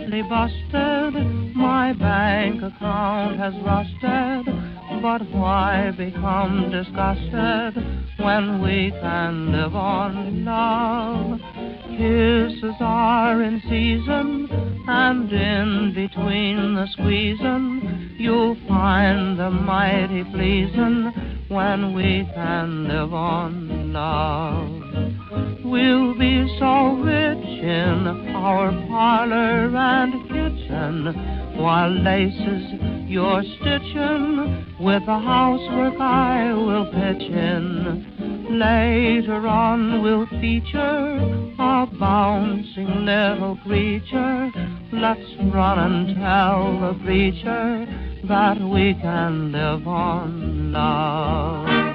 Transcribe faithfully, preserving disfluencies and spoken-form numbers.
nicely busted. My bank account has rusted, but why become disgusted when we can live on love? Kisses are in season, and in between the squeezin', you'll find them mighty pleasin' when we can live on love. We'll be so rich in our parlor and kitchen, while laces you're stitching with the housework I will pitch in. Later on we'll feature a bouncing little creature. Let's run and tell the preacher that we can live on love.